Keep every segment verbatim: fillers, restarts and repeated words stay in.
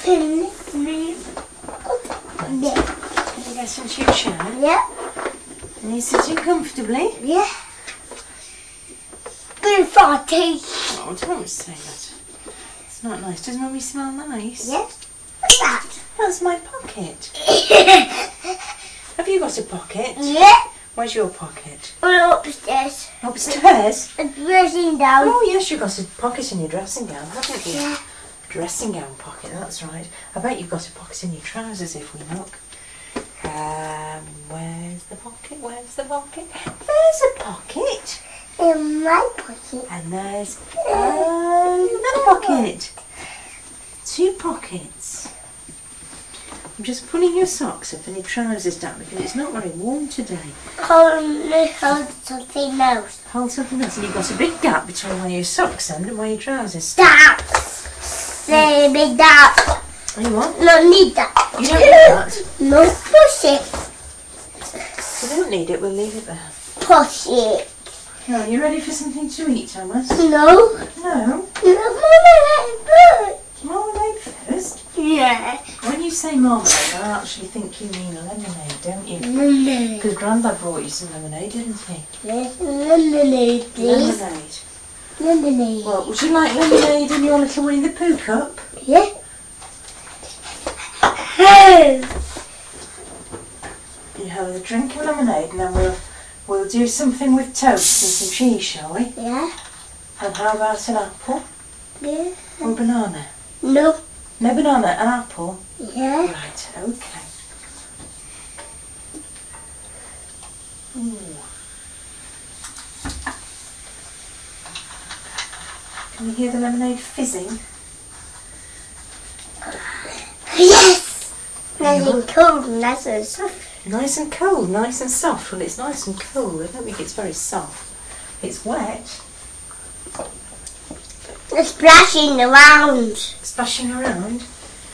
Yeah. Can you get into your chair? Yeah. And you're sitting comfortably? Yeah. Good farty. Oh, don't say that. It's not nice. Does Mummy smell nice? Yes. What's that? That's my pocket. Have you got a pocket? Yeah. Where's your pocket? We're upstairs. Upstairs? A dressing down. Oh, yes, you've got a pocket in your dressing gown, haven't you? Yeah. Dressing gown pocket, that's right. I bet you've got a pocket in your trousers if we look. Um, where's the pocket? Where's the pocket? There's a pocket. In my pocket. And there's uh, another pocket. Two pockets. I'm just pulling your socks up and your trousers down because it's not very warm today. Hold, hold something else. Hold something else, and you've got a big gap between where your socks end and where your trousers That. Say big that. stand. You want? No need that. You don't need that. No push it. You don't need it, we'll leave it there. Push it. Are you ready for something to eat, Thomas? No. No. No, Mama, Marmalade first? yeah. When you say marmalade, I actually think you mean lemonade, don't you? Lemonade. Because Grandad brought you some lemonade, didn't he? Yes, lemonade, please. Lemonade. Lemonade. Well, would you like lemonade in your little Winnie the Pooh cup? Yeah. Hey. You have a drink of lemonade and then we'll we'll do something with toast and some cheese, shall we? Yeah. And how about an apple? Yeah. Or banana? No. No banana, an apple? Yeah. Right, okay. Ooh. Can you hear the lemonade fizzing? Yes. Nice and cold, nice and soft. Nice and cold, nice and soft. Well, it's nice and cold. I don't think it's very soft. It's wet. It's splashing around. Splashing around.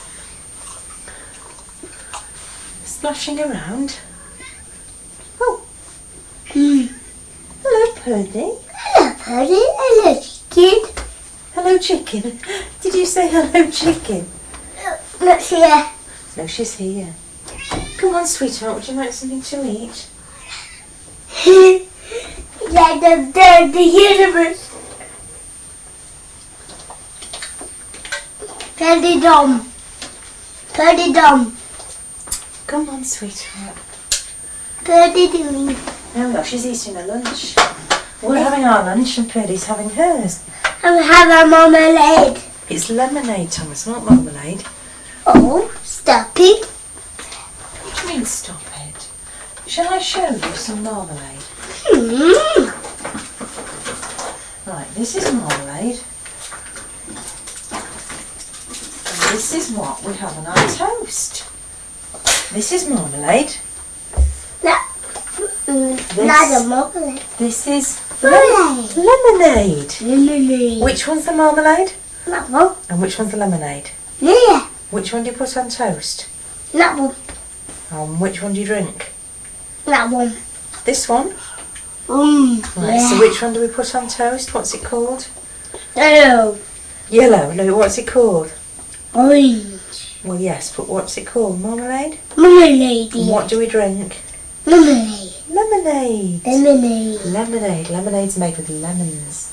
Splashing around. Oh. Hmm. Hello, Purdy. Hello, Purdy. Hello, chicken. Hello, chicken. Did you say hello, chicken? Look here. No, she's here. Come on, sweetheart. Would you like something to eat? Like the, the, the universe. Purdy dom. Purdy dom. Come on, sweetheart. Purdy doing. No, look, she's eating her lunch. We're having our lunch and Purdy's having hers. I have a marmalade. It's lemonade, Thomas, not marmalade. Oh, stop it. What do you mean, stop it? Shall I show you some marmalade? Hmm. Right, this is marmalade. And this is what we have on our toast. This is marmalade. That, mm, not a marmalade. This is Lemonade. lemonade. Lemonade. Which one's the marmalade? That one. And which one's the lemonade? Yeah. Which one do you put on toast? That one. And which one do you drink? That one. This one? Mm, Right, yeah. so which one do we put on toast? What's it called? Hello. Yellow. No, what's it called? Orange. Well, yes, but what's it called? Marmalade? Lemonade. And what do we drink? Lemonade. Lemonade. Lemonade. Lemonade. Lemonade's made with lemons.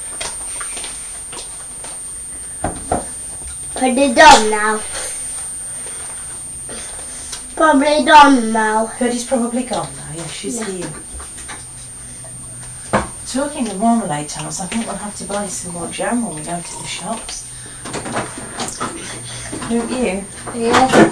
Put it on now. Probably done now. Purdy's probably gone now. Yes, she's Yeah. here. Talking of marmalade, Thomas, I think we'll have to buy some more jam when we go to the shops. Don't you? Yeah.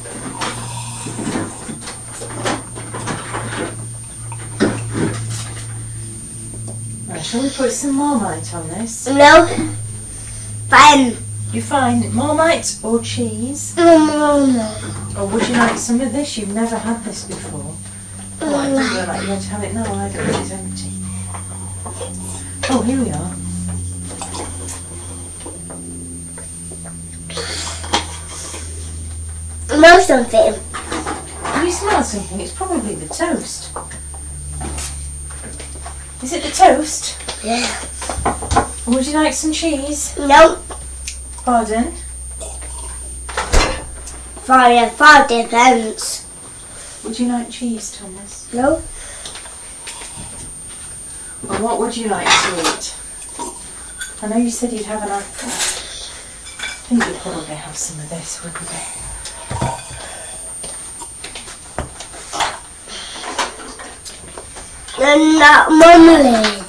Right, shall we put some Marmite on this? No. Fine. You find Marmite or cheese? No, no, no. Or would you like some of this? You've never had this before. Oh, I didn't realise you want to have it now either. It's empty. Oh, here we are. Smell something. Can you smell something? It's probably the toast. Is it the toast? Yeah. Or would you like some cheese? No. Pardon? fire, fire depends. Would you like cheese, Thomas? No? Or what would you like to eat? I know you said you'd have an apple. I think you'd probably have some of this, wouldn't you? And not marmalade.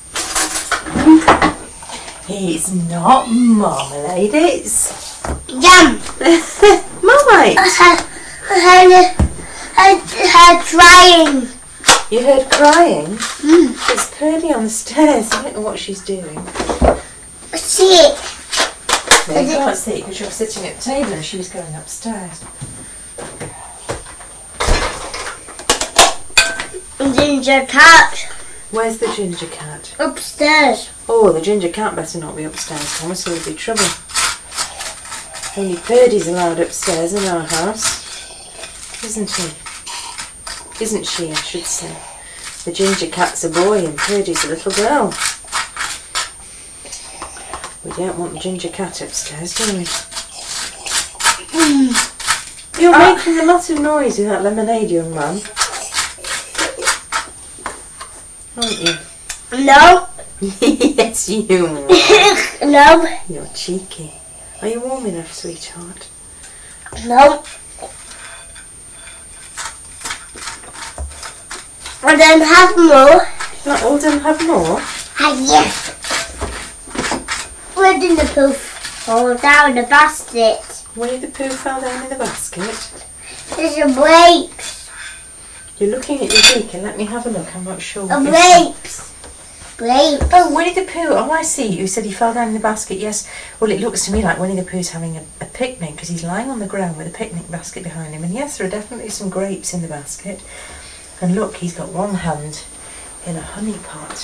It's not marmalade, it's Yum! Marmite. I heard, I heard crying. You heard crying? Mm. It's Purdy on the stairs. I don't know what she's doing. See it. No, you can't see it because you're sitting at the table and she was going upstairs. Ginger cat. Where's the ginger cat? Upstairs. Oh, the ginger cat better not be upstairs, Thomas. There'll be trouble. Only Purdy's allowed upstairs in our house, isn't he? Isn't she, I should say. The ginger cat's a boy and Purdy's a little girl. We don't want the ginger cat upstairs, do we? Mm. You're Uh, making a lot of noise with that lemonade, young man. Aren't you? No. Yes, you are. No. You're cheeky. Are you warm enough, sweetheart? No. And then have more. Not all done, have more? Ah, yes. Where did the poof? Oh, down the basket. Winnie the Pooh fell down in the basket. There's a grapes. You're looking at your beak and let me have a look. I'm not sure. A what you're grapes. Grapes. Oh, Winnie the Pooh. Oh, I see. You said he fell down in the basket. Yes. Well, it looks to me like Winnie the Pooh's having a, a picnic because he's lying on the ground with a picnic basket behind him. And yes, there are definitely some grapes in the basket. And look, he's got one hand in a honey pot.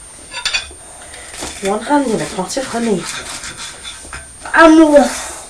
One hand in a pot of honey. Um,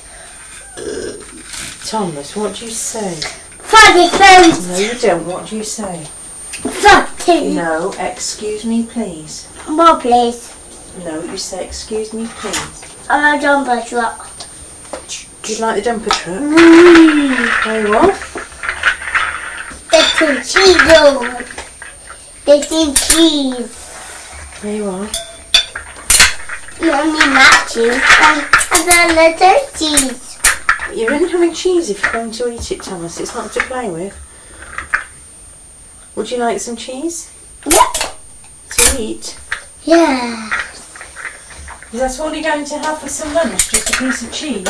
Thomas, what do you say? Fatty friends. No, you don't. What do you say? Fatty. No, excuse me, please. More, please. No, you say excuse me, please. I'm a jumper truck. Do you like the dumper truck? Mmm. Very well. There's some cheese on. There's some cheese. There you are. Yummy matches. And, and then there's cheese. You're only having cheese if you're going to eat it, Thomas. It's not to play with. Would you like some cheese Yep. to eat? Yeah. Is that all you're going to have for some lunch? Just a piece of cheese?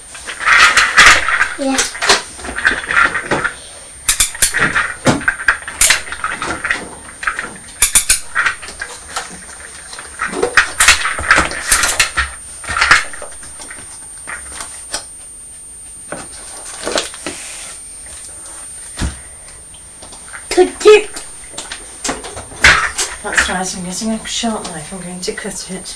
Yeah. That's right, I'm getting a sharp knife. I'm going to cut it.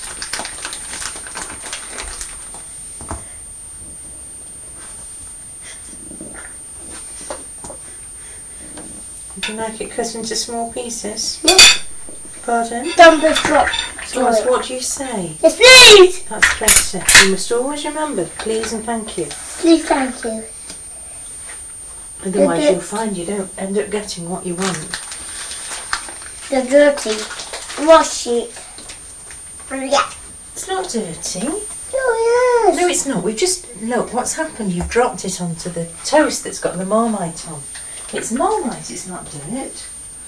Would you like it cut into small pieces? Yeah. Pardon? Dumper truck. Thomas, what do you say? Yes, please. That's better. You must always remember, please and thank you. Please, thank you. Otherwise The- you'll find you don't end up getting what you want. The dirty. Wash it. Yeah. It's not dirty. Oh, yes. No, it's not. We've just... Look, what's happened? You've dropped it onto the toast that's got the Marmite on. It's Marmite, it's not dirt.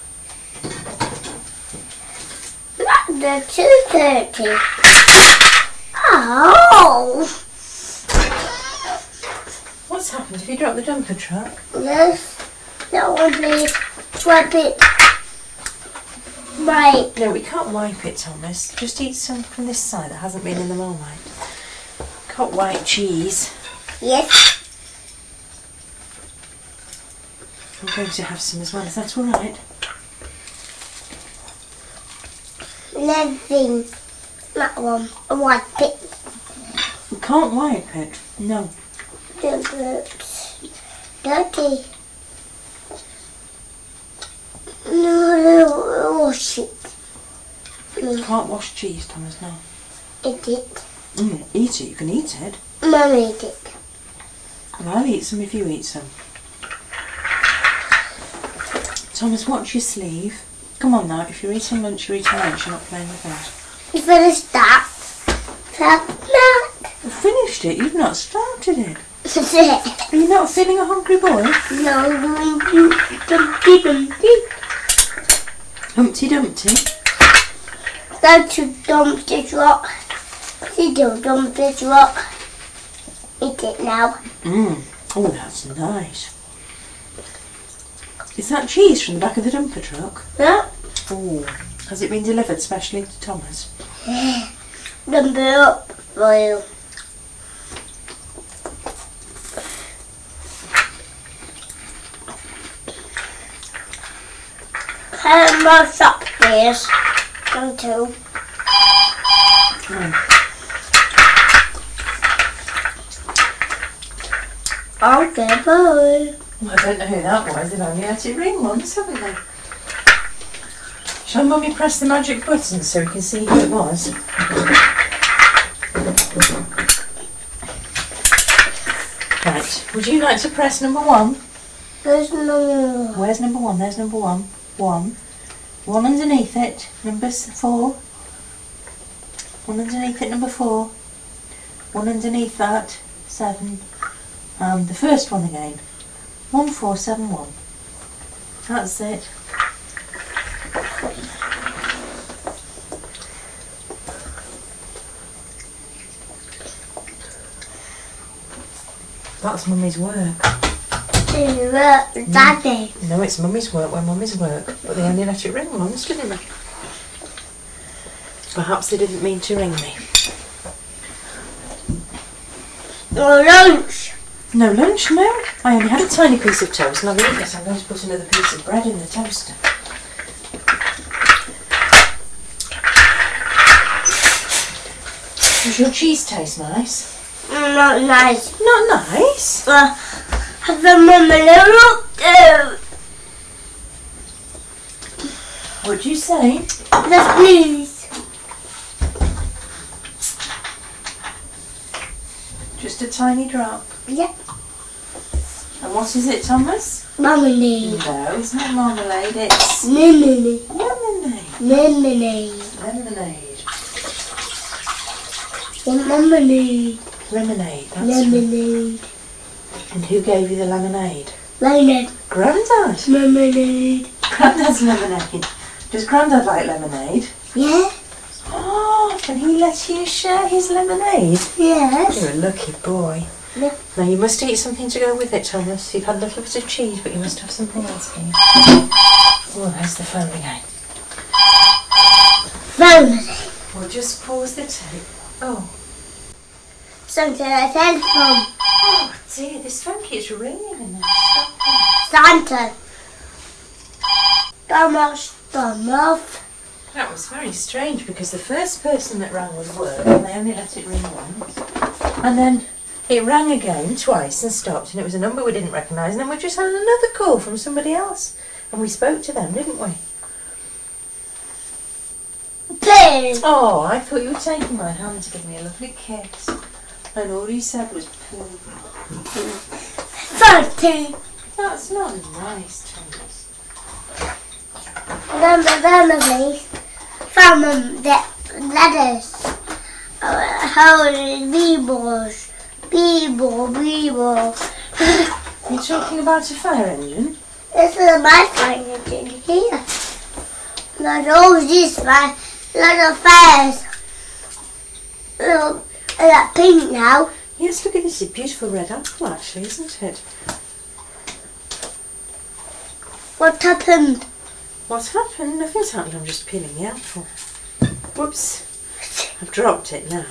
They're too dirty. Oh. What's happened? Have you dropped the dumper truck? Yes. That one, please. Wipe it. Right. No, we can't wipe it, Thomas. Just eat some from this side that hasn't been in the Marmite. Cut white cheese. Yes. I'm going to have some as well. Is that all right? Nothing. That one. I wipe it. We can't wipe it. No. Dirty. Dirty. No, no, wash it. You can't wash cheese, Thomas, no. Eat it. Mm, eat it. You can eat it. Mum eat it. Well, I'll eat some if you eat some. Thomas, watch your sleeve. Come on now, if you're eating lunch, you're eating lunch, you're not playing with that. You finished that? That. You've finished it, you've not started it. That's it. Are you not feeling a hungry boy? No, Dumpty Dumpty. Humpty Dumpty? Go to Dumpty Rock. See do Dumpty Rock. Eat it now. Mmm. Oh, that's nice. Is that cheese from the back of the dumper truck? Yeah. Oh. Has it been delivered specially to Thomas? Dump it up for you. Have more shop please. Come too. Mm. Okay, bye. Well, I don't know who that was. They've only let it ring once, haven't they? Shall Mummy press the magic button so we can see who it was? Right. Would you like to press number one? There's no. Where's number one? There's number one. One. One underneath it. Number s- four. One underneath it. Number four. One underneath that. Seven. Um, the first one again. One, four, seven, one. That's it. That's Mummy's work. Daddy. No, it's Mummy's work when Mummy's work. But they only let it ring once, didn't they? Perhaps they didn't mean to ring me. No lunch. No lunch, no. I only had a tiny piece of toast and I've eaten it. I'm going to put another piece of bread in the toaster. Does your cheese taste nice? Not nice. Not nice? Uh, have the mama little too. What'd you say? Yes, please. Just a tiny drop. Yeah. And what is it, Thomas? Marmalade. No, it's not marmalade, it's Lemonade. lemonade. Lemonade. Lemonade. Lemonade. Lemonade, that's Lemonade. right. And who gave you the lemonade? Lemonade. Grandad. Lemonade. Grandad's lemonade. Does Grandad like lemonade? Yeah. Oh, can he let you share his lemonade? Yes. You're a lucky boy. Yeah. Now you must eat something to go with it, Thomas. You've had a little bit of cheese, but you must have something else, please. Oh, there's the phone again. Lemonade. We'll just pause the tape. Oh. Something I said from Oh dear, this phone keeps ringing in there. Santa. Thomas. Thomas. That was very strange because the first person that rang was work and they only let it ring once. And then it rang again twice and stopped and it was a number we didn't recognise and then we just had another call from somebody else and we spoke to them, didn't we? Pig. Oh, I thought you were taking my hand to give me a lovely kiss. And all you said was poo. Thirty. That's not nice, Thomas. Remember, remember, please. From um, the letters. Uh, how Beebles. Beeble, Beeble. You're talking about a fire engine? This is my fire engine here. There's all these fire, little fires. Little, that pink now. Yes, look at this. It's a beautiful red apple, actually, isn't it? What happened? What's happened? Nothing's happened. I'm just peeling the apple. Whoops. I've dropped it now.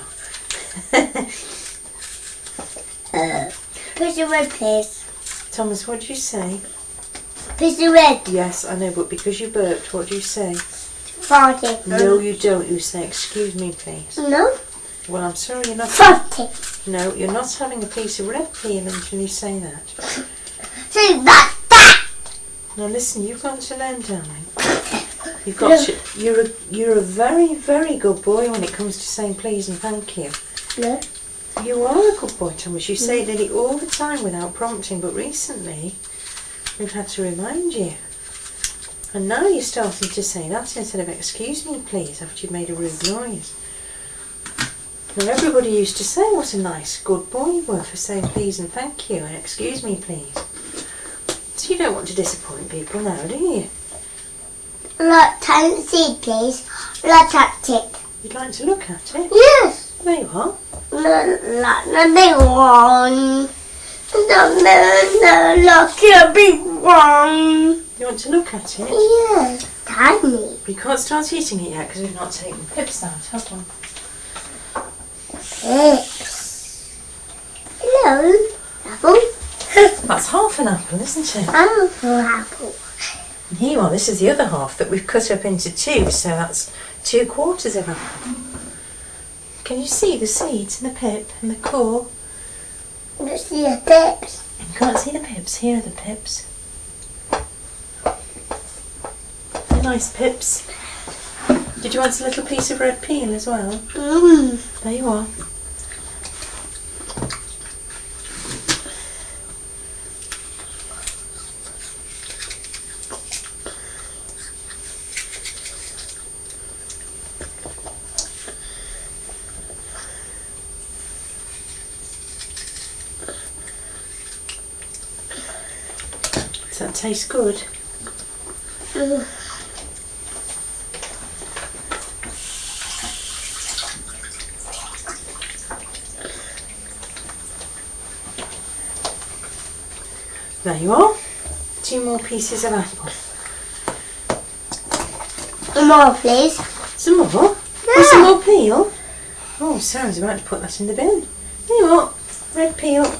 uh, piece of red, please. Thomas, what did you say? Piece of red. Yes, I know, but because you burped, what do you say? Forty. No, you don't. You say, excuse me, please. No. Well, I'm sorry, you're not... Forty. No, you're not having a piece of red peel until you say that. Say that, that. Now listen, you've got to learn, darling. You've got no. to... You're a, you're a very, very good boy when it comes to saying please and thank you. No. You are a good boy, Thomas. You say Lily all the time without prompting, but recently we've had to remind you. And now you're starting to say that instead of excuse me please after you've made a rude noise. Now everybody used to say what a nice good boy you were for saying please and thank you and excuse me please. So you don't want to disappoint people now, do you? Look, time to see, please. Look at it. You'd like to look at it? Yes. There you are. Look, look, the big one. The, the, the, look, the big one. You want to look at it? Yes, tiny. We can't start eating it yet because we've not taken pips out, have we? Six. Hello, apple. That's half an apple, isn't it? I'm for apple. And here you are, this is the other half that we've cut up into two, so that's two quarters of apple. Can you see the seeds and the pip and the core? Let's see the pips. You can't see the pips, here are the pips. They're nice pips. Did you want a little piece of red peel as well? Mmm. There you are. Does that taste good? Mm. There you are. Two more pieces of apple. More, please. Some more? Yeah. There's some more peel? Oh, Sarah's about to put that in the bin. There you are. Red peel.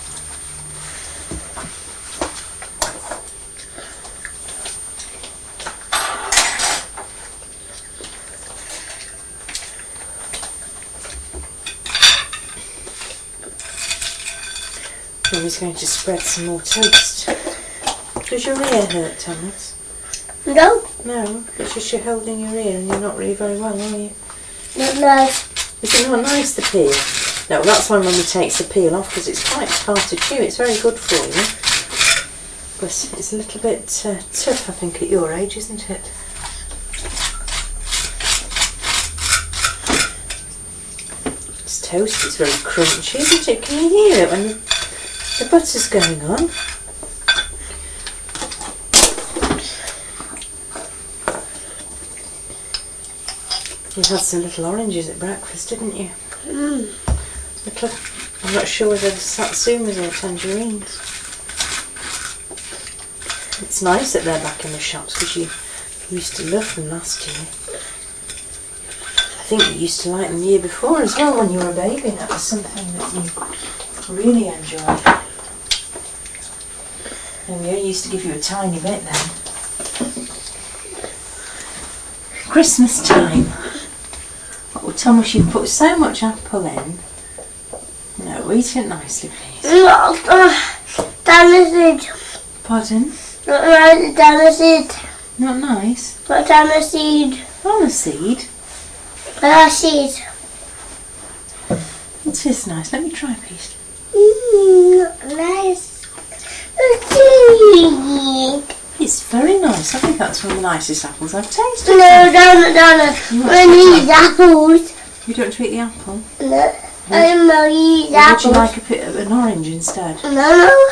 Mummy's going to spread some more toast. Does your ear hurt, Thomas? No. No, it's just you're holding your ear and you're not really very well, are you? No, no. Is it not nice, the peel? No, that's why Mummy takes the peel off, because it's quite hard to chew. It's very good for you. But it's a little bit uh, tough, I think, at your age, isn't it? This toast is very crunchy, isn't it? Can you hear it when the, the butter's going on? You had some little oranges at breakfast, didn't you? Mm. Little, I'm not sure whether they're satsumas or tangerines. It's nice that they're back in the shops because you used to love them last year. I think you used to like them the year before as well when you were a baby. That was something that you really enjoyed. And we only used to give you a tiny bit then. Christmas time. Oh, Thomas, you've put so much apple in. No, eat it nicely, please. No, uh, damn seed. Pardon? Not nice, damn seed. Not nice? Not damn seed. Banana seed? Banana seed. It is nice. Let me try a piece. Mmm, nice. Seed. It's very nice. I think that's one of the nicest apples I've tasted. No, Donna, Donna. I need apples. You don't want to eat the apple? No, I don't eat Or apples. would you like a bit of an orange instead? No, no.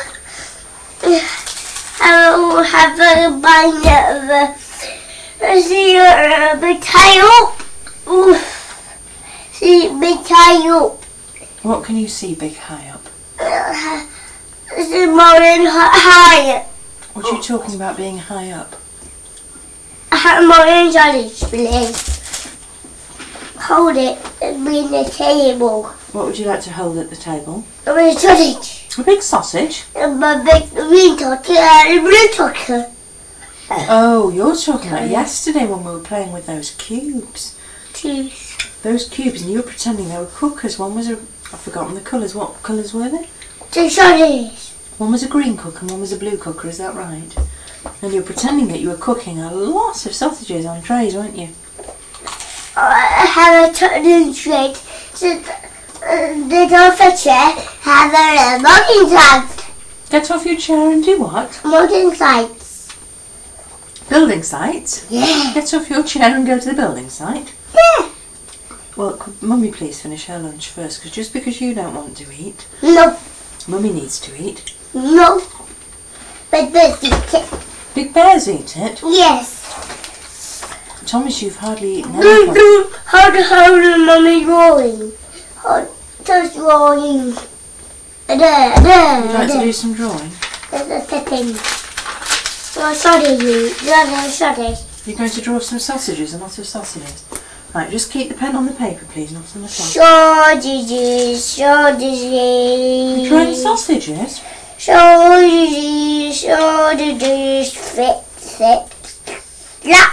I will have a bite of a see a potato. See potato. What can you see big high up? See more than high. What are you talking about being high up? More than sausage, please. Hold it and be in the table. What would you like to hold at the table? A big sausage. A big sausage? And a big green turkey and a blue turkey. Oh, you're talking about yesterday when we were playing with those cubes. Cheese. Those cubes, and you were pretending they were cookers. One was a... I've forgotten the colours. What colours were they? Two sausage. One was a green cooker and one was a blue cooker, is that right? And you were pretending that you were cooking a lot of sausages on trays, weren't you? I have a turning tray. So the door of a chair have a modern sites. Get off your chair and do what? Modern sites. Building site? Yeah. Get off your chair and go to the building site? Yeah. Well, could Mummy please finish her lunch first? Because just because you don't want to eat, No. Mummy needs to eat. No. But this eat it. Big Bears eat it. Yes. Thomas, you've hardly eaten Do, anything. do, how to hold the mummy drawing? How to drawing? There, there, Would you like to there. do some drawing? There's a setting. Oh, sorry, you. Sorry, sorry. You're going to draw some sausages, a lot of sausages. Right, just keep the pen on the paper, please, not on the cloth. Sausages, sausages. You're drawing sausages? Sausages, sausages, fit, fit, slap.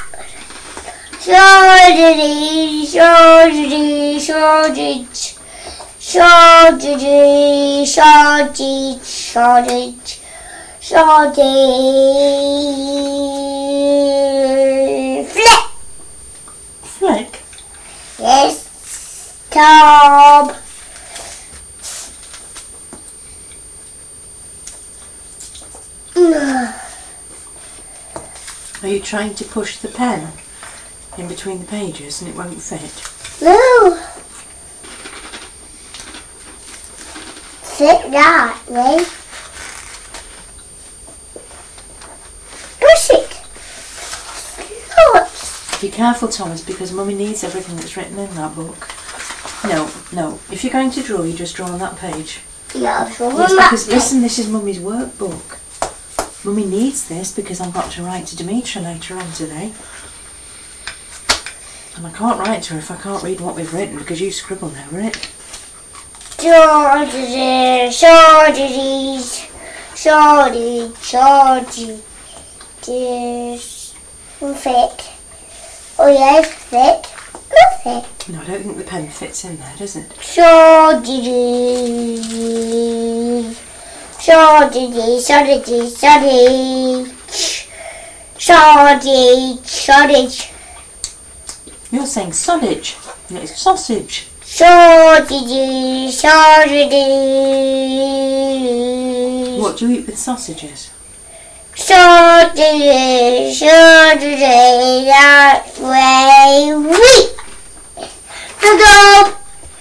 Sausage, sausage, sausage, sausage, sausage, sausage, sausage, flick. Flick? Yes, Tom. Are you trying to push the pen in between the pages and it won't fit? No. Sit that way. Push it. Look. Be careful, Thomas, because Mummy needs everything that's written in that book. No, no. If you're going to draw, you just draw on that page. Yeah, so Yes, we're because not- listen, this is Mummy's workbook. Mummy needs this because I've got to write to Demetra later on today. And I can't write to her if I can't read what we've written because you scribble over it. Sausages, sausages, sausage, sausage, this, thick. Oh yes, thick, not thick. No, I don't think the pen fits in there, does it? Sausages, sausages, sausages, sausage, sausage, sausage, You're saying sausage. No, it's sausage. sausages, sausages. What do you eat with sausages? Sausages, sausages, that way we go.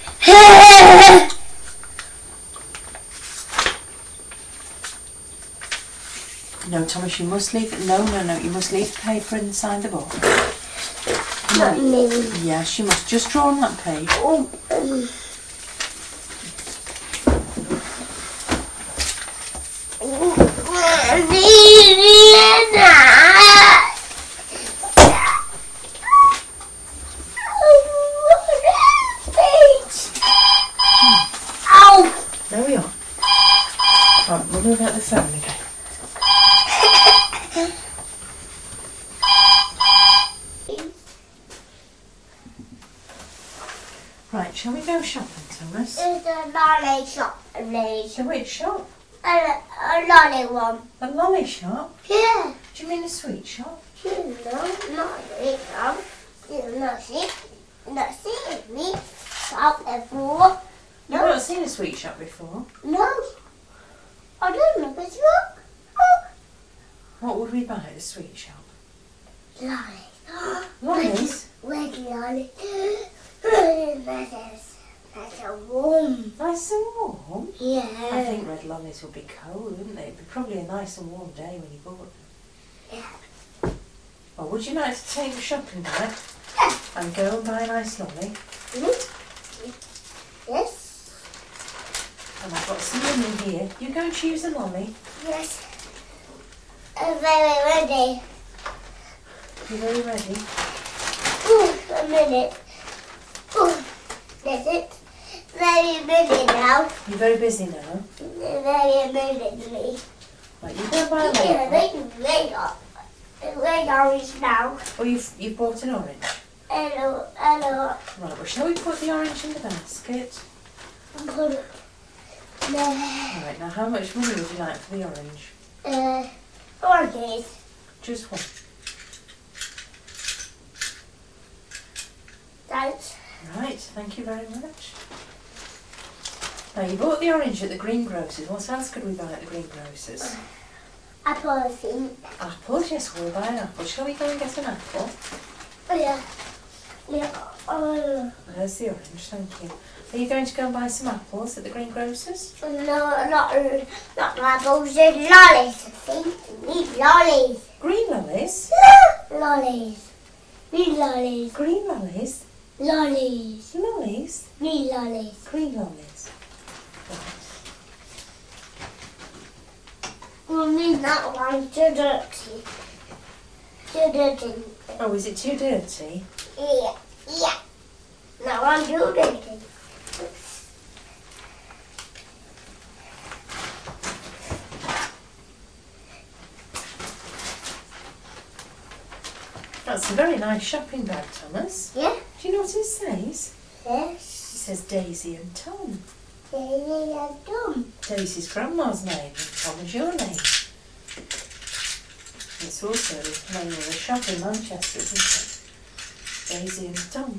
No, Thomas, you must leave it. No, no, no, you must leave the paper inside the book. Not me. Yes, you must just draw on that page. Oh, um. Ow! There we are. Right, we'll move out the phone again. Right, shall we go shopping, Thomas? It's a lolly shop, please. So which shop? A, a lolly one. A lolly shop? Yeah. Do you mean a sweet shop? You know, not it, um, you know, see, not see me, out there for. You've not seen a sweet shop before. No, I don't know, but look, oh, What would we buy at a sweet shop? lolly. Lollies? Red lolly. That's, that's a warm. Nice and warm. Yeah. I think red lollies would be cold, wouldn't they? It'd be probably a nice and warm day when you bought them. Yeah. Well, would you like to take the shopping bag Yeah. and go and buy a nice lolly? Mm-hmm. Yes. And I've got some money here. You go and choose a lolly. Yes. I'm very ready. You're very ready. Ooh, a minute. Ooh, that's it. Very busy now. You're very busy now. Very busy. Right, you go and buy a Yeah, lolly. they can wait on. Wait orange now. Oh, you've, you've bought an orange. Hello, hello. Right, well, shall we put the orange in the basket? Put it there. Alright, now how much money would you like for the orange? Uh, oranges. Just one. Thanks. Right, thank you very much. Now, you bought the orange at the greengrocers. What else could we buy at the greengrocers? Apple, I think. Apples? Yes, we'll buy an apple. Shall we go and get an apple? Oh, yeah. Yeah. Oh. There's the orange, thank you. Are you going to go and buy some apples at the greengrocers? No, not, not apples, just lollies, I think. We need lollies. Green lollies? Lollies. Green lollies. Green lollies? Lollies. Lollies? Green lollies. Green lollies. Right. We need that one, too dirty. Too dirty. Oh, is it too dirty? Yeah, yeah. That one too dirty. That's a very nice shopping bag, Thomas. Yeah? Do you know what it says? Yes. It says Daisy and Tom. Daisy and Tom. Daisy's grandma's name and Tom is your name. It's also the name of a shop in Manchester, isn't it? Daisy and Tom.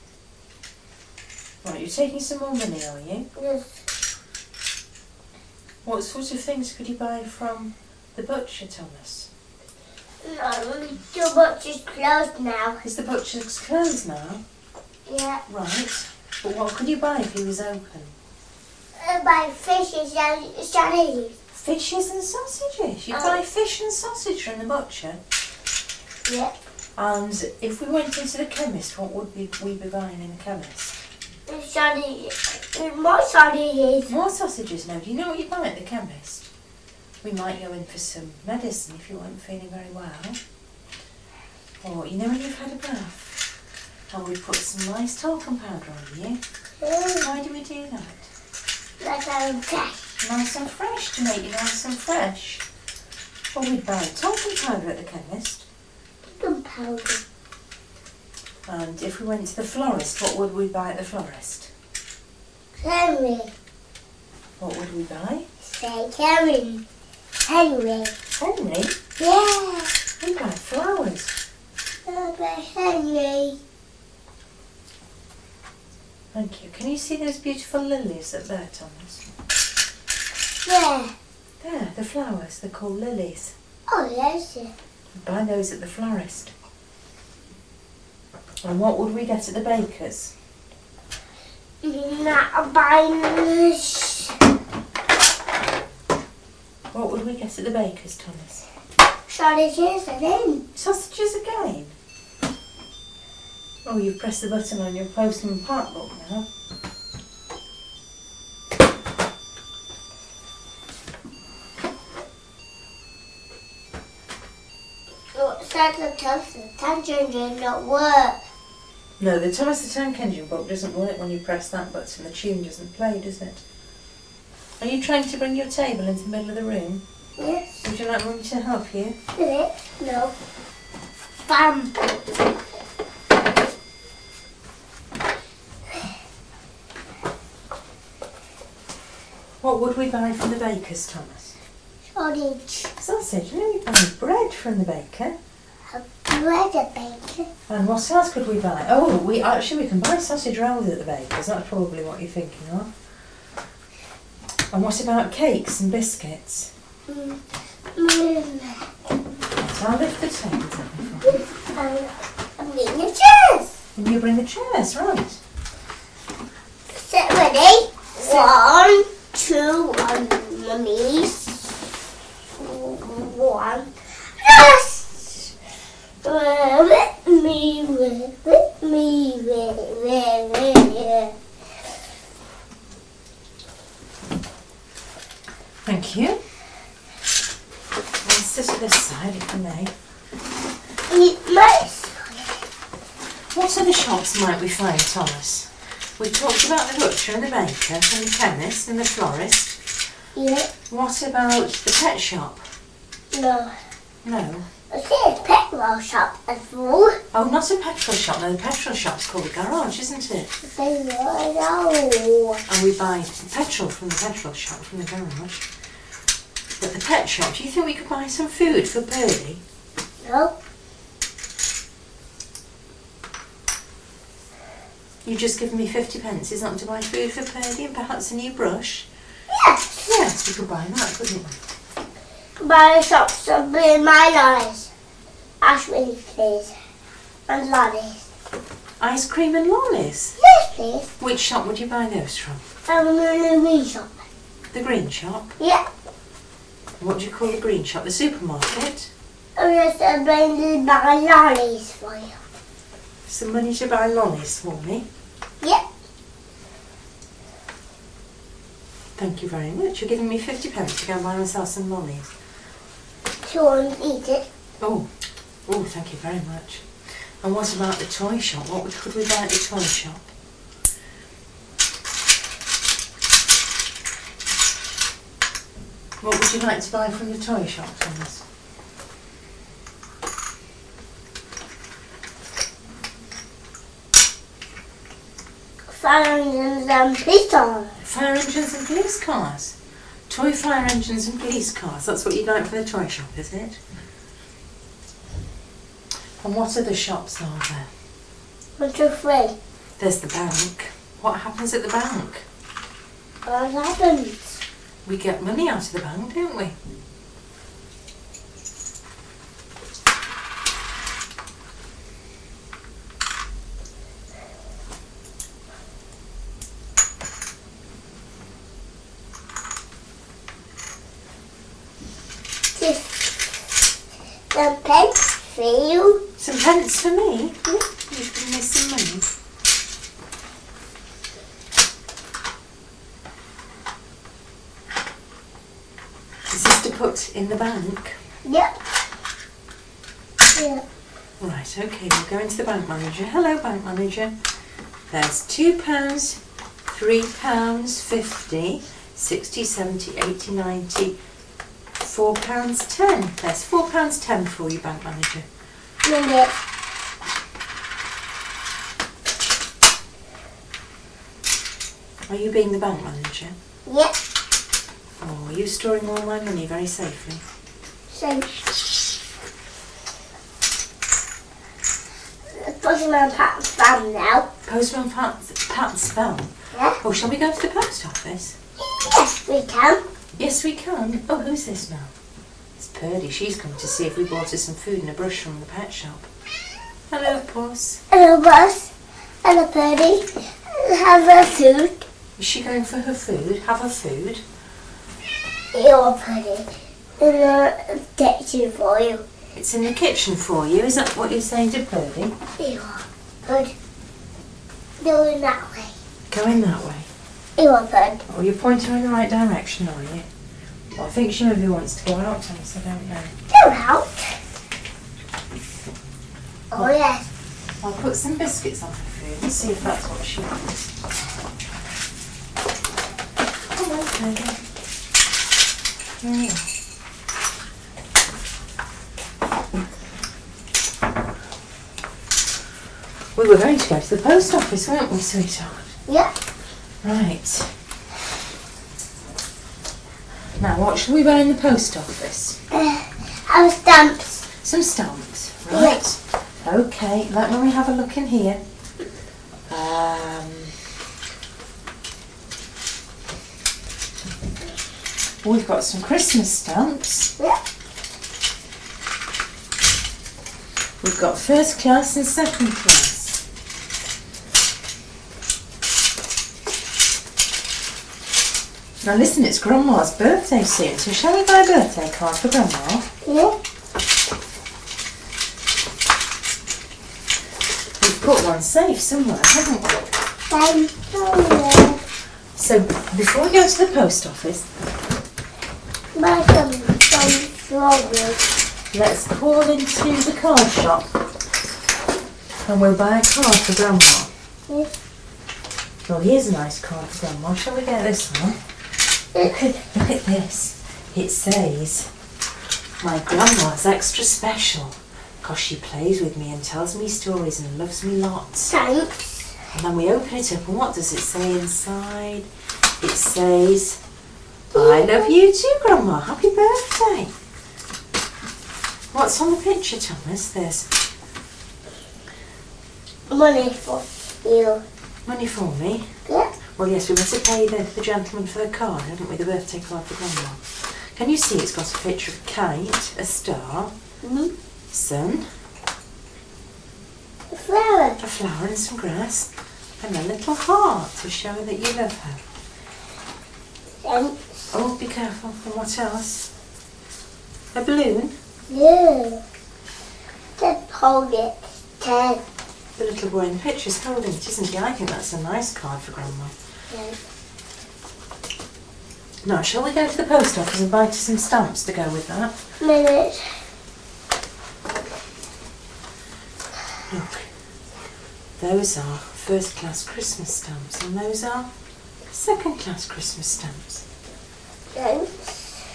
Right, you're taking some more money, are you? Yes. What sort of things could you buy from the butcher, Thomas? No, too much is closed now. Is the butcher's closed now? Yeah. Right. But what could you buy if he was open? Uh, buy fishes and sausages. Fishes and sausages? You Oh. buy fish and sausage from the butcher? Yeah. And if we went into the chemist, what would we, we be buying in the chemist? Sausages. More sausages. More sausages now. Do you know what you buy at the chemist? We might go in for some medicine if you weren't feeling very well. Or, you know when you've had a bath and we put some nice talcum powder on you? Mm. Why do we do that? Like I'm fresh. Nice and fresh, to make you nice and fresh. Well, we'd buy talcum powder at the chemist. Talcum powder. And if we went to the florist, what would we buy at the florist? Henry. What would we buy? Say Henry. Henry. Henry? Yeah. We buy flowers. Oh, but Henry. Thank you. Can you see those beautiful lilies up there, Thomas? Yeah. There, the flowers. They're called lilies. Oh, yes. We buy those at the florist. And what would we get at the baker's? Not buying this. What would we get at the baker's, Thomas? Sausages again. Sausages again? Oh, you've pressed the button on your Postman Park book now. Oh, sadly, the tangent did not work. No, the Thomas the Tank Engine book doesn't work when you press that button. The tune doesn't play, does it? Are you trying to bring your table into the middle of the room? Yes. Would you like me to help you? Did it? No. Bam. What would we buy from the baker's, Thomas? Sausage. Sausage. No, we buy bread from the baker. A bread a bacon. And what else could we buy? Oh, we actually we can buy sausage rolls at the baker's. That's probably what you're thinking of. And what about cakes and biscuits? Mm. Mm. Right, I'll lift the table for you. And I'm getting the chairs. And you bring the chairs, right? Sit ready. One, two, one, mummies. One. Yes. With me, with me, with me. Thank you. I'll sit at this side if I may. Eat my. What other shops might we find, Thomas? We talked about the butcher and the baker and the chemist and the florist. Yeah. What about the pet shop? No. No. I see a petrol shop as well. Oh, not a petrol shop. No, the petrol shop's called a garage, isn't it? No. And we buy petrol from the petrol shop, from the garage. But the pet shop, do you think we could buy some food for Birdie? No. You've just given me fifty pence. Is that to buy food for Purdy and perhaps a new brush? Yes. Yes, we could buy that, couldn't we? Buy shops of my lollies. Ice cream, please. And lollies. Ice cream and lollies? Yes, please. Which shop would you buy those from? I'm in the green shop. The green shop? Yeah. What do you call the green shop? The supermarket? I'm just going to buy lollies for you. Some money to buy lollies for me? Yeah. Thank you very much. You're giving me fifty pence to go and buy myself some lollies. She won't eat it. Oh, oh, thank you very much. And what about the toy shop? What could we buy at the toy shop? What would you like to buy from the toy shop, Thomas? Fire engines and police cars. Fire engines and police cars. Toy fire engines and police cars. That's what you'd like for the toy shop, is it? And what other shops are there? One, two, three. There's the bank. What happens at the bank? What happens? We get money out of the bank, don't we? Some pence for you. Some pence for me? You've given me some money. Is this to put in the bank? Yep. Yeah. Right, okay, we'll go into the bank manager. Hello, bank manager. There's two pounds, three pounds, fifty, sixty, seventy, eighty, ninety, four pounds ten. There's four pounds ten for you, bank manager. Minute. Are you being the bank manager? Yep. Oh, are you storing all my money very safely? So, Postman Pat's van now. Postman Pat's, Pat's van? Yeah. Oh, shall we go to the post office? Yes, we can. Yes, we can. Oh, who's this now? It's Purdy. She's come to see if we bought her some food and a brush from the pet shop. Hello, Puss. Hello, Buzz. Hello, Purdy. Have a food. Is she going for her food? Have her food? You're Purdy. And I'll get you for you. It's in the kitchen for you. Is that what you're saying to Purdy? You are good. Going that way. Going that way. You are good. Oh, you're pointing her in the right direction, are you? Well, I think she maybe wants to go out, Thomas. I don't know. Go out. Oh, yes. I'll put some biscuits on her food and see if that's what she wants. Come on, Purdy. Here you are. We were going to go to the post office, weren't we, sweetheart? Yeah. Right. Now, what shall we buy in the post office? Uh, our stamps. Some stamps, right? Yeah. Okay, let me have a look in here. Um, we've got some Christmas stamps. Yeah. We've got first class and second class. Now listen, it's Grandma's birthday soon, so shall we buy a birthday card for Grandma? Yeah. We've put one safe somewhere, haven't we? Thank you. So before we go to the post office, Buy some, some strawberries. let's call into the card shop and we'll buy a card for Grandma. Yeah. Well, here's a nice card for Grandma. Shall we get this one? Look at, look at this. It says, my grandma's extra special because she plays with me and tells me stories and loves me lots. Thanks. And then we open it up and what does it say inside? It says, I love you too, Grandma. Happy birthday. What's on the picture, Thomas? There's Money for you. Money for me? Yeah. Well, yes, we must have paid the, the gentleman for the card, haven't we? The birthday card for Grandma. Can you see it's got a picture of a kite, a star, Mm-hmm. sun, A flower. a flower and some grass, and a little heart to show her that you love her. Thanks. Oh, be careful. And what else? A balloon? Yeah. Just hold it. Ten. The little boy in the picture's holding it, isn't he? I think that's a nice card for Grandma. Yeah. Now, shall we go to the post office and buy you some stamps to go with that? Minute. Look, those are first class Christmas stamps and those are second class Christmas stamps. Thanks.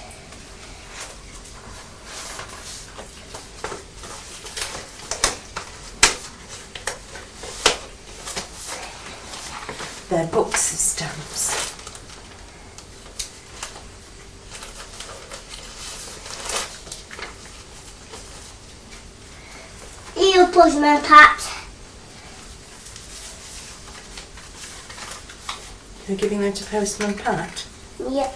They're books of stamps. You push my pat. You're giving them to Postman Pat? Yep.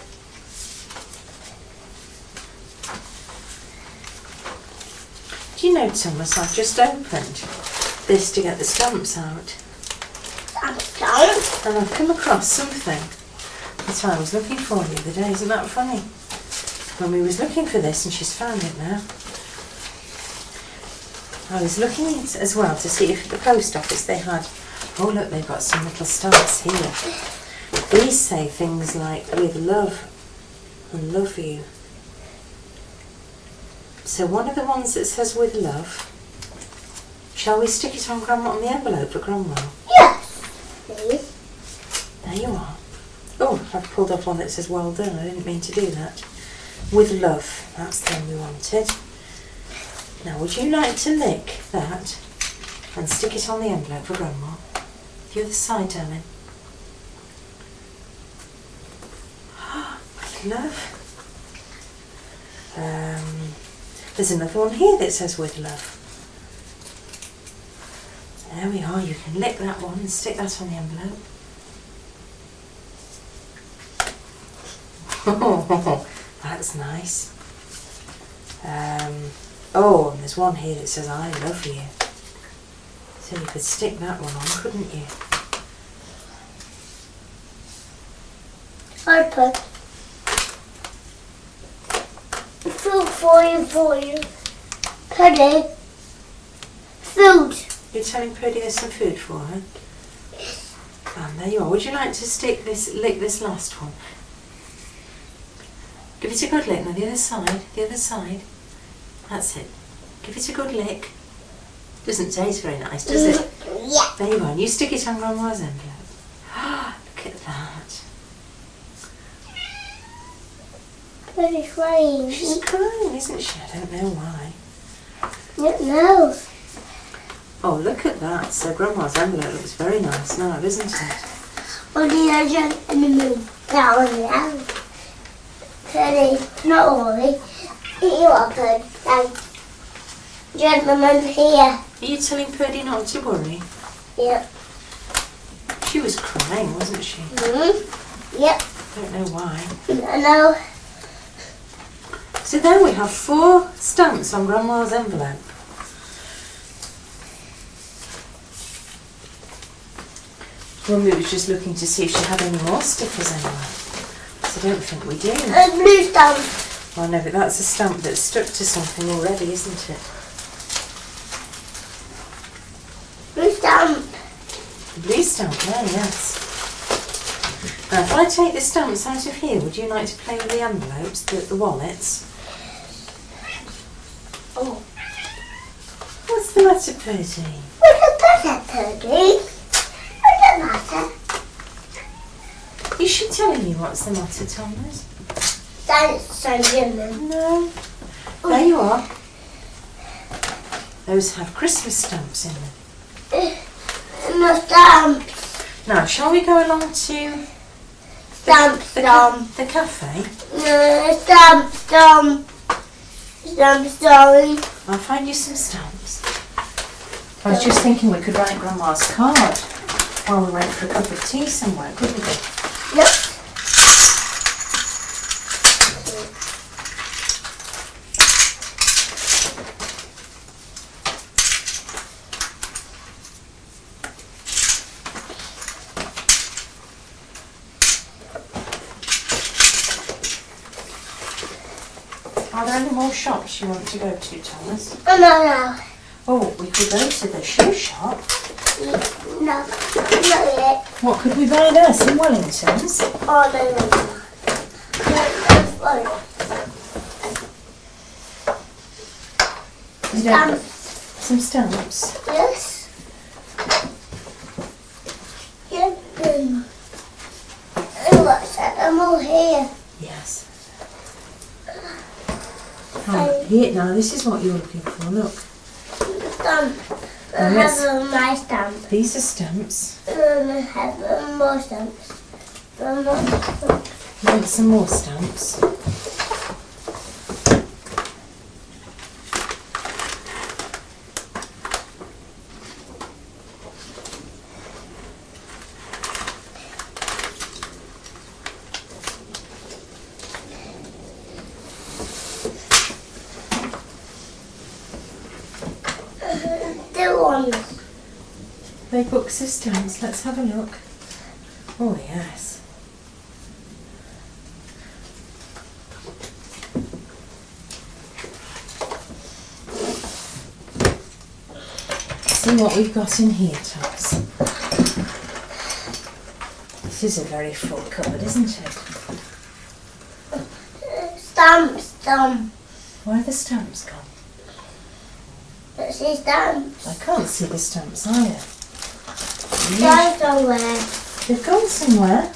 Do you know, Thomas, I've just opened this to get the stamps out. I'm done. And I've come across something that I was looking for the other day. Isn't that funny? When we was looking for this, and she's found it now. I was looking as well to see if at the post office they had, oh look, they've got some little stamps here. These say things like, with love and love you. So one of the ones that says with love, shall we stick it on Grandma on the envelope for Grandma? Yes. Please. There you are. Oh, I've pulled off one that says well done. I didn't mean to do that. With love, that's the one we wanted. Now, would you like to lick that and stick it on the envelope for Grandma? The other side, darling. With love. Um, there's another one here that says with love. There we are. You can lick that one and stick that on the envelope. Oh, that's nice. Um, oh, and there's one here that says I love you. So you could stick that one on, couldn't you? Open. Food for you, for you. Pudding. Food. You're telling Purdy there's some food for her? And there you are. Would you like to stick this, lick this last one? Give it a good lick. Now the other side, the other side. That's it. Give it a good lick. Doesn't taste very nice, does it? Yeah. There you are. And you stick it on Grandma's envelope. Look at that. But it's crying. She's crying, isn't she? I don't know why. No. Oh, look at that. So Grandma's envelope looks very nice now, doesn't it? Or the agent and the moon. That one now. Pretty. Not Ollie. You open. And gentleman here. Are you telling Purdy not to worry? Yep. She was crying, wasn't she? Mm-hmm. Yep. Don't know why. I know. So there we have four stamps on Grandma's envelope. Mummy was just looking to see if she had any more stickers anywhere. So I don't think we do. A blue stamp. Oh no, but that's a stamp that's stuck to something already, isn't it? Blue stamp. The blue stamp there, yes. Now if I take the stamps out of here, would you like to play with the envelopes, the, the wallets? Oh. What's the matter, Purdy? Look at that, Purdy. Look at that. You should tell me what's the matter, Thomas. That's so human. No. There you are. Those have Christmas stamps in them. No stamps. Now, shall we go along to Stamp, the, stamp. the cafe? No, stamp, stamp. Stamp, stamp. I'll find you some stamps. I was just thinking we could write Grandma's card. while we went for a cup of tea somewhere, couldn't we? Yep. Are there any more shops you want to go to, Thomas? Oh, no, no. Oh, we could go to the shoe shop. No, not yet. What could we buy there? Some Wellingtons? Oh, no, no, no. No, that's fine. You don't- Stamps. Some stamps. Yes. Yes. um, Oh, what's that? I'm all here. Yes. Oh, here, now this is what you're looking for, look. Stamp. I Oh, yes. have my stamp. These are stamps. And I have um, more stamps. Um, more stamps. You want some more stamps? The ones. They books of stamps. Let's have a look. Oh, yes. See what we've got in here, Thomas. This is a very full cupboard, isn't it? Stamps, stamp. Where are the stamps gone? Let's see stamps. I can't see the stamps either. Stamps somewhere. They've gone somewhere.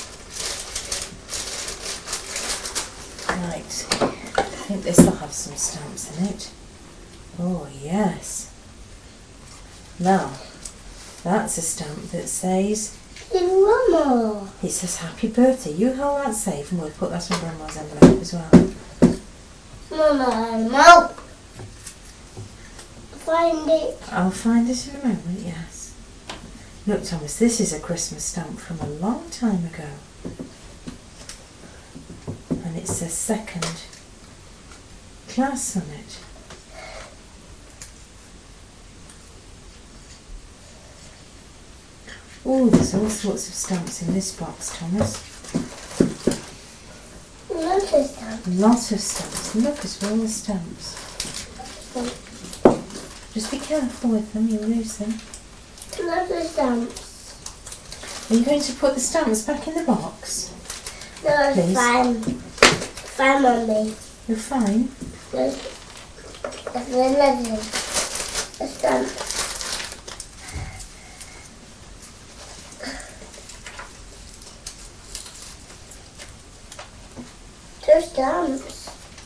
Right. I think this will have some stamps in it. Oh, yes. Now, that's a stamp that says, There's one more. it says happy birthday. You hold that safe and we'll put that on Grandma's envelope as well. Mama, no. Find it. I'll find it in a moment, yes. Look, Thomas, this is a Christmas stamp from a long time ago. And it says second class on it. Oh, there's all sorts of stamps in this box, Thomas. Lots of stamps. Lots of stamps. Look at all the stamps. Just be careful with them, you'll lose them. Lots of stamps. Are you going to put the stamps back in the box? No, it's Please. fine. Fine, Mummy. You're fine. There's, there's another a stamp. Two stamps.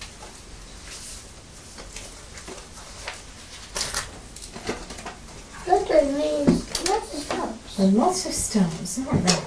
Look at these. Lots of stamps. There are lots of stamps, aren't there?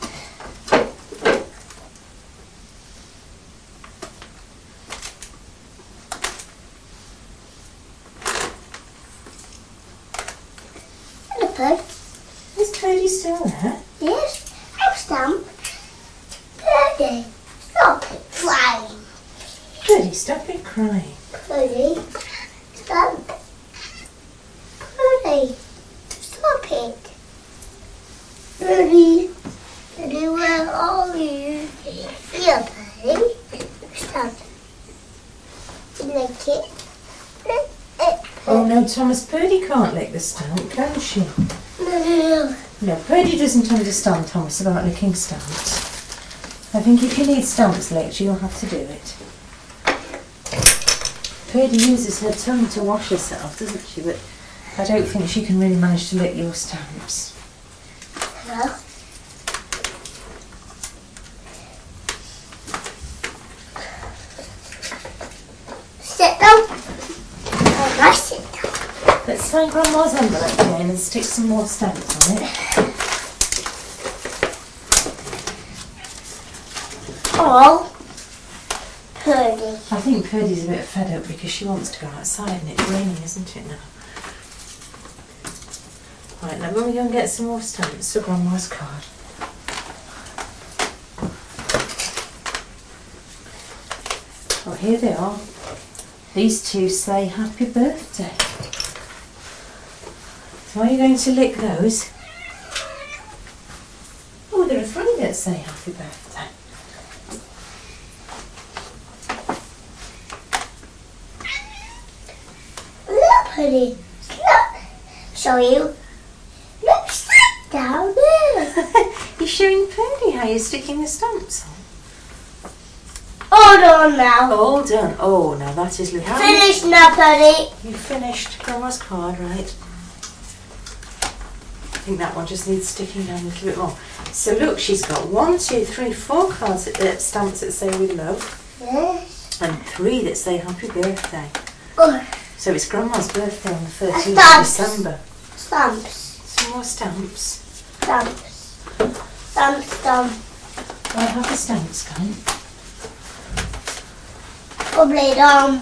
Hello, Pud. Is Purdy still there? Yes, no stamp. Purdy, stop crying. Purdy, stop it crying. Purdy, stop. Purdy, stop it. Purdy, Purdy, where are you? Here, Purdy. Stop. Lick it. Lick it. Oh no, Thomas, Purdy can't lick the stamp, can she? No, no, no. No, Purdy doesn't understand, Thomas, about licking stamps. I think if you need stamps licked, you'll have to do it. Purdy uses her tongue to wash herself, doesn't she? But I don't think she can really manage to lick your stamps. No. Sit down. I must sit down. Let's find Grandma's envelope again and stick some more stamps on it. Oh, Purdy. I think Purdy's a bit fed up because she wants to go outside and it's raining, isn't it now? Right, now when we go and get some more stamps for Grandma's card. Oh, here they are. These two say happy birthday. So are you going to lick those? Oh, there are three that say happy birthday. Look, honey. Look. Show you. Look straight down there. You're showing Purdy how you're sticking the stamps on. Hold on now. All done. Oh, now that is lovely. Finished now, Purdy. You finished Grandma's card, right? I think that one just needs sticking down a little bit more. So look, she's got one, two, three, four cards, that, uh, stamps that say we love. Yes. And three that say happy birthday. Oh. So it's Grandma's birthday on the thirteenth Stamps. of December. Stamps. Some more stamps. Stamps. Stamps, stamps. I have the stamps gone. Probably down.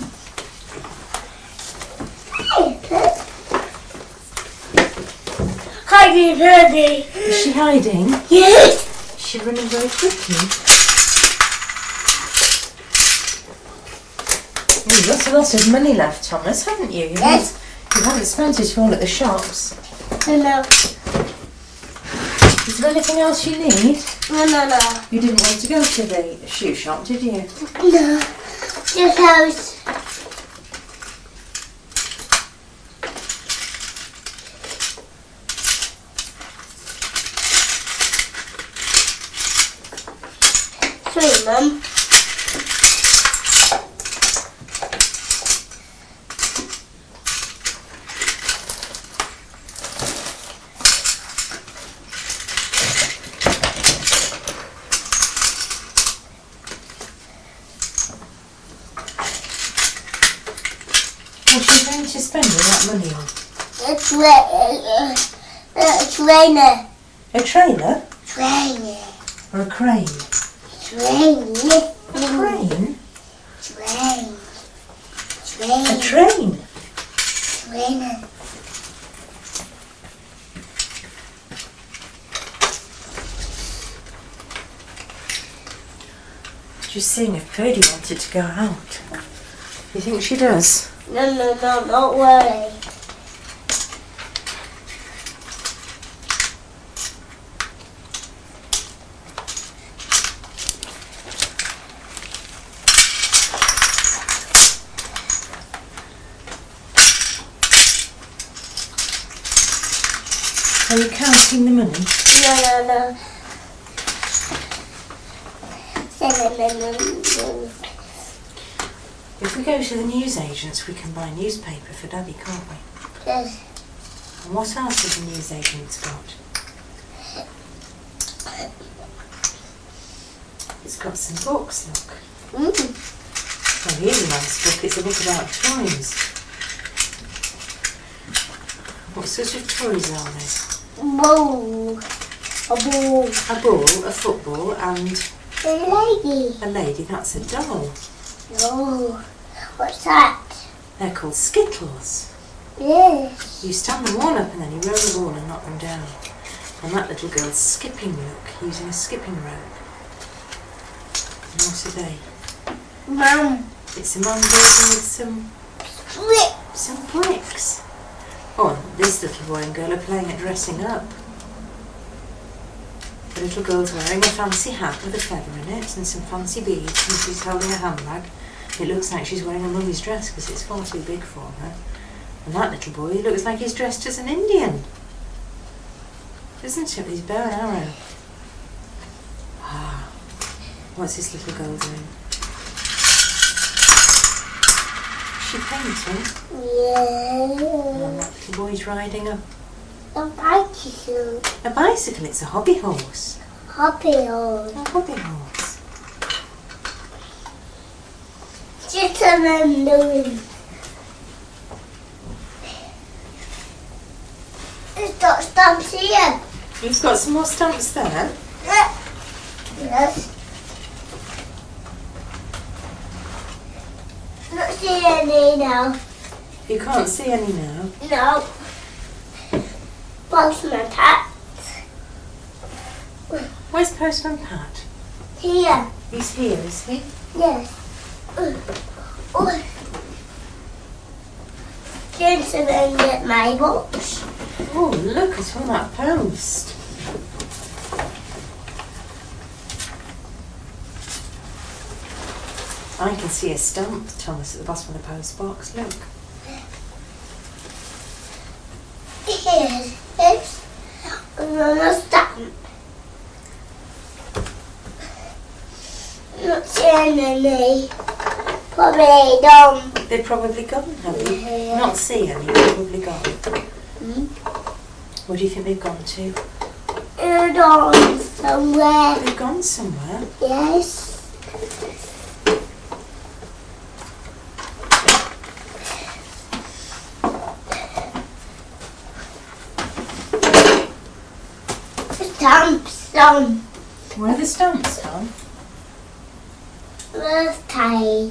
Hiding, Purdy. Is she hiding? Yes. Is she running very quickly? You've got a lot of money left, Thomas, haven't you? You Yes. haven't, you haven't spent it all at the shops. No, no. Is there anything else you need? No, no, no. You didn't want to go to the shoe shop, did you? No. Just house. Sweet, Mum. What's she going to spend all that money on? A, tra- a trainer. A trailer? Trainer. Or a crane? Train. A crane? Train. A Train. train? Trainer. Just seeing if Purdy wanted to go out. You think she does? No, no, no, don't worry. Are you counting the money? No, no, no. No, no, no, no, no. If we go to the newsagents, we can buy newspaper for Daddy, can't we? Yes. And what else has the newsagents got? It's got some books, look. Mm. Oh, here's a nice book. It's a book about toys. What sort of toys are they? Ball. A ball. A ball, a football, and A lady. a lady. That's a doll. No. What's that? They're called Skittles. Yes. You stand them all up and then you roll the ball and knock them down. And that little girl's skipping, look, using a skipping rope. And what are they? Mum. It's a man building with some Flip. some bricks. Oh, and this little boy and girl are playing at dressing up. The little girl's wearing a fancy hat with a feather in it and some fancy beads, and she's holding a handbag. It looks like she's wearing a mummy's dress because it's far too big for her. And that little boy, he looks like he's dressed as an Indian. Doesn't it? With his bow and arrow. Ah, what's this little girl doing? Is she painting? And Yeah. that little boy's riding a, A bicycle. a bicycle. It's a hobby horse. Hoppy horse. A hobby horse. Just a man doing. It's got stamps here. You've got some more stamps there. Yes. Not see any now. You can't see any now. No. But Postman Pat. Where's Postman Pat? Here. He's here, is he? Yes. Oh. Jensen and get my books. Oh, look at all that post. I can see a stamp, Thomas, at the bottom of the post box. Look. Here, it's another stamp. Not seeing any. Probably done. They're probably gone, have you? Yeah. Not see any, they're probably gone. Hmm? Where do you think they've gone to? They're done somewhere. They've gone somewhere. Yes. Stamps on. Where are the stamps gone? Let's tie.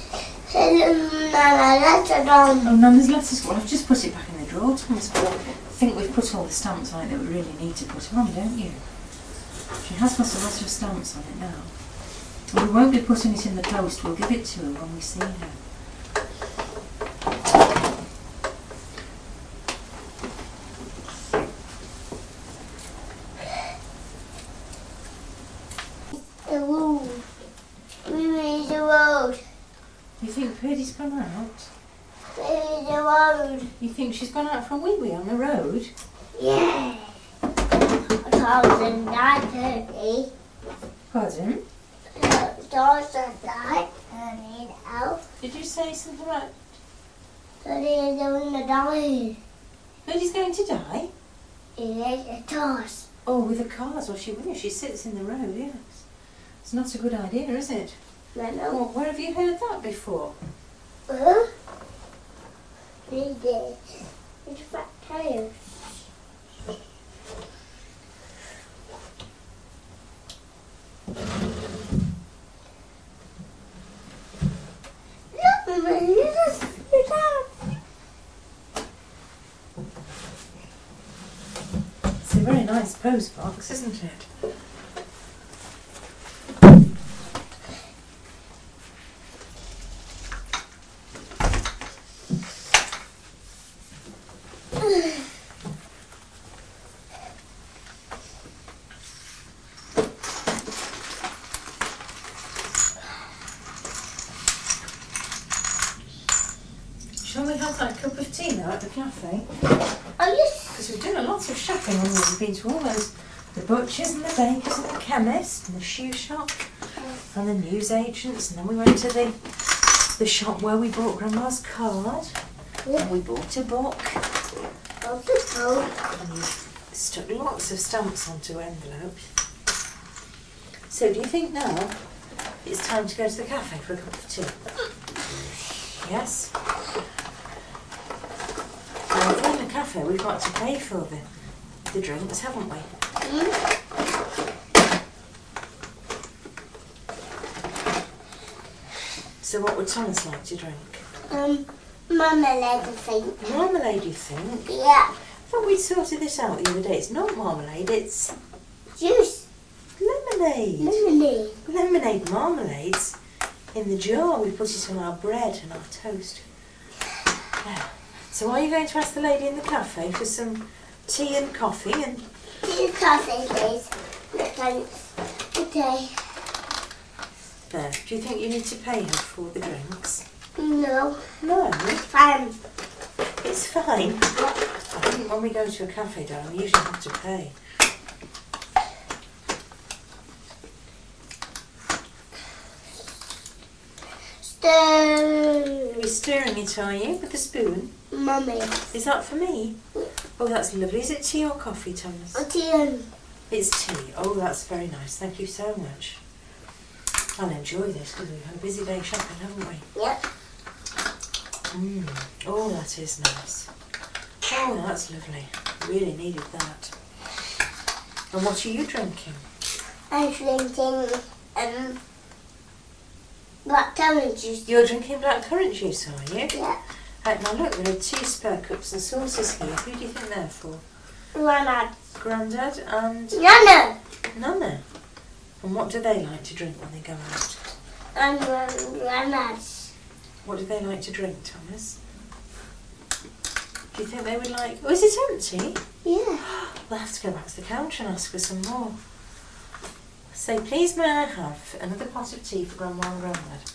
That's on. Oh, Nana's letters. Well, I've just put it back in the drawer, Thomas, but I think we've put all the stamps on it that we really need to put on, don't you? She has got a lot of stamps on it now. And we won't be putting it in the post, we'll give it to her when we see her. The road. We made the road. You think Purdy's gone out? We made the road. You think she's gone out for a wee-wee on the road? Yeah. A thousand nine thirty. Pardon? A thousand nine thirty out. Did you say something about Thirty is doing the dolly. Purdy's going to die? It is a toss. Oh, with the cars. Well, she will. She sits in the road, yes. It's not a good idea, is it? No, no. Well, where have you heard that before? Huh? Read it. It's fat tires. Look, Mama, you just sit down. It's a very nice post box, isn't it? Shall we have that cup of tea now at the cafe? Oh, yes. Because we've done a lot of shopping and we've been to all those, the butchers and the bakers and the chemist and the shoe shop and the newsagents, and then we went to the the shop where we bought Grandma's card Yeah. and we bought a book Oh, this hole. and we stuck lots of stamps onto envelopes. So do you think now it's time to go to the cafe for a cup of tea? Yes? Now, if we're in the cafe, we've got to pay for the, the drinks, haven't we? Hmm? So what would Thomas like to drink? Um, marmalade, I think. Marmalade, you think? Yeah. I thought we'd sorted this out the other day. It's not marmalade, it's Juice. lemonade. Lemonade. Lemonade marmalade's in the jar. We put it on our bread and our toast. Yeah. So are you going to ask the lady in the cafe for some tea and coffee and... Tea and coffee, please. No, thanks. Okay. There. Do you think you need to pay her for the drinks? No. No. Fine. It's fine. I think when we go to a cafe, darling, we usually have to pay. Stir. You're stirring it, are you, with a spoon? Mummy. Is that for me? Oh, that's lovely. Is it tea or coffee, Thomas? A tea and... It's tea. Oh, that's very nice. Thank you so much. I'll enjoy this because we've had a busy day shopping, haven't we? Yep. Mm. Oh, that is nice. Oh, that's lovely. Really needed that. And what are you drinking? I'm drinking um, black currant juice. You're drinking black currant juice, are you? Yeah. Right, now look, there are two spare cups and saucers here. Who do you think they're for? Grandad. Grandad and Nana. Nana. And what do they like to drink when they go out? And Grandad. What do they like to drink, Thomas? Do you think they would like... Oh, is it empty? Yeah. We'll have to go back to the counter and ask for some more. Say, please may I have another pot of tea for Grandma and Grandad?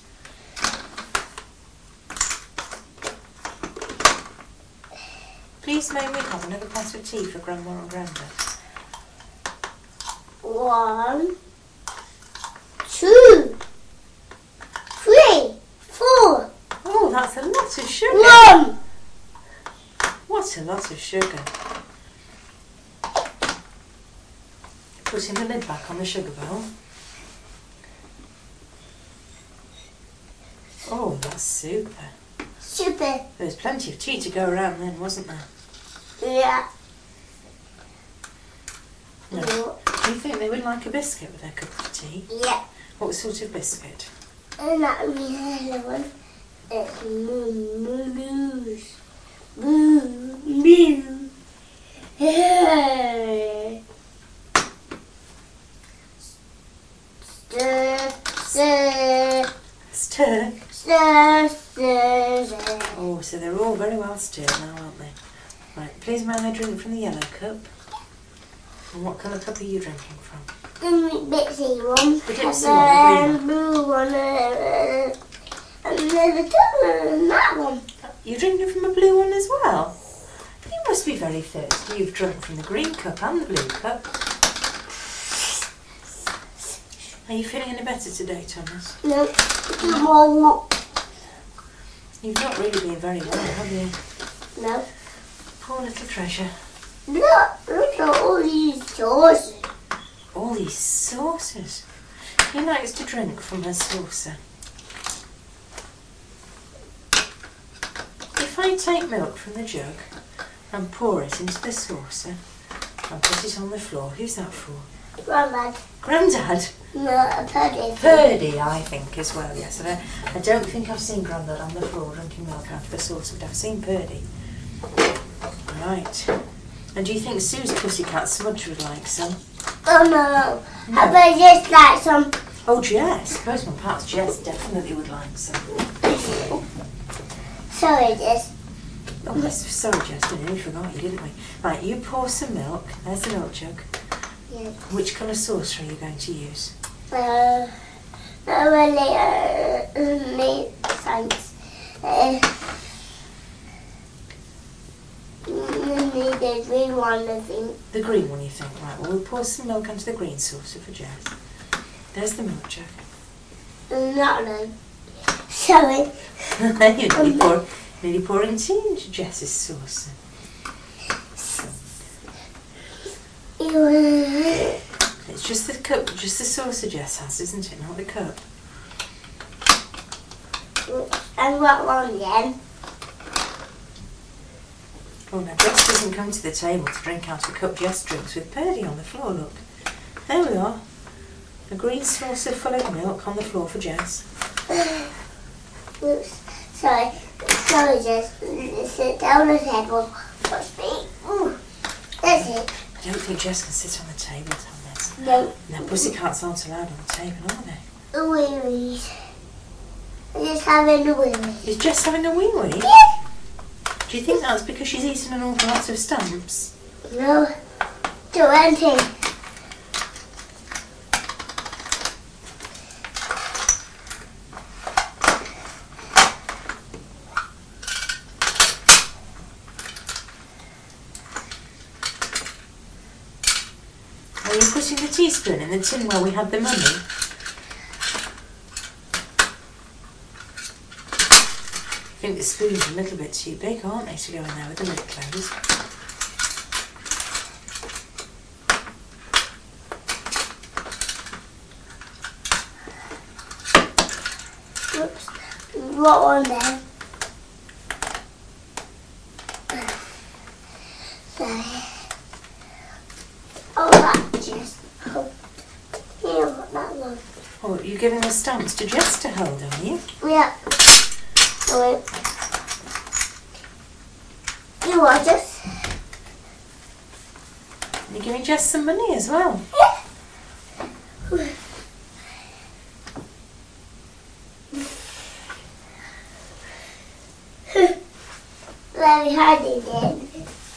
Please may we have another pot of tea for Grandma and Grandad? One, two, three, four. Oh, that's a lot of sugar. One. What a lot of sugar. Putting the lid back on the sugar bowl. Oh, that's super. Super. There was plenty of tea to go around then, wasn't there? Yeah. No. Do you think they would like a biscuit with their cup of tea? Yeah. What sort of biscuit? And that would be the other one. It's blues. Boo. Boo. Hey. Stir, stir, Stir. stir, stir, stir. Oh, so they're all very well stirred now, aren't they? Right, please may I drink from the yellow cup? And what colour cup are you drinking from? The Bitsy one. The Dipsy and one, then blue one. Uh, and then the other and that one. You're drinking from a blue one as well? You must be very thirsty. You've drunk from the green cup and the blue cup. Are you feeling any better today, Thomas? No. No. You've not really been very well, have you? No. Poor little treasure. Look, look at all these sauces. All these saucers. He likes to drink from her saucer. If I take milk from the jug and pour it into the saucer and put it on the floor, who's that for? Grandad. Grandad? No, a Purdy. Purdy, I think, as well, yes. And I, I don't think I've seen Grandad on the floor drinking milk out of a saucer, but I've seen Purdy. Right. And do you think Susie Pussycat Smudge would like some? Oh no. No. I bet just like some. Oh, Jess. Postman Pat's Jess definitely would like some. Sorry, Jess. Oh, yes, sorry, Jess, we nearly forgot you, didn't we? Right, you pour some milk. There's the milk jug. Yeah. Which colour saucer are you going to use? Uh, not really, uh, me, thanks. Uh, need the green one, I think. The green one, you think? Right, well, we'll pour some milk onto the green saucer for Jess. There's the milk jug. Not no. Sorry. You're nearly, pour, nearly pouring tea into Jess's saucer. You, It's just the cup, just the saucer Jess has, isn't it? Not the cup. and what one then? Oh, now Jess doesn't come to the table to drink out of a cup. Jess drinks with Purdy on the floor, look. There we are. A green saucer full of milk on the floor for Jess. Oops. Sorry. Sorry, Jess. Sit down on the table. Watch me. Ooh. That's it. I don't think Jess can sit on the table, Thomas. No. No, pussycats aren't allowed on the table, are they? The weewies. I'm just having a weewie. Is Jess having a wee wee? Yeah. Do you think that's because she's eaten an awful lot of stamps? No. twenty. Are you putting the teaspoon in the tin where we had the money? I think the spoon's a little bit too big, aren't they, to go in there with the lid closed? Oops. What one then? Sorry. Oh, that just. Oh. Here, that one. Oh, you're giving the stamps to Jess to hold, are you? Yeah. Wait. You want this? Jess some money as well. Very hard again.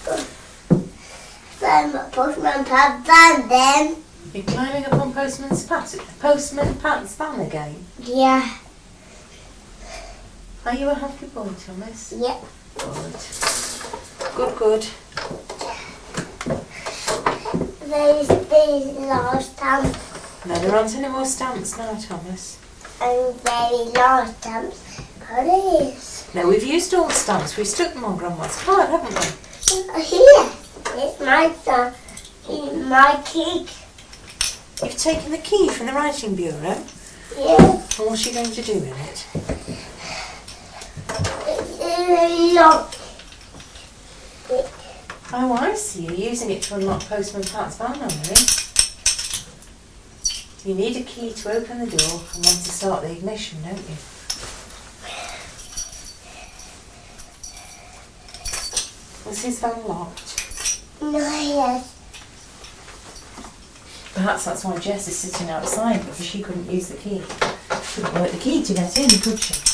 Then Postman Pat van then. You're climbing up on Postman's Pat, Postman Pat's van again. Yeah. Are you a happy boy, Thomas? Yeah. Good. Good, good. There's these last stamps No, there aren't any more stamps now, Thomas. and very last stamps. Please. No, we've used all the stamps. We've stuck them on Grandma's card, haven't we? Here. It's my stamp. It's my cake. You've taken the key from the writing bureau. Yeah. And what's she going to do with it? It's a lock. Oh, I see. You're using it to unlock Postman Pat's van, are you? You need a key to open the door and one to start the ignition, don't you? Was his van locked? No, yes. Perhaps that's why Jess is sitting outside, because she couldn't use the key. Couldn't work the key to get in, could she?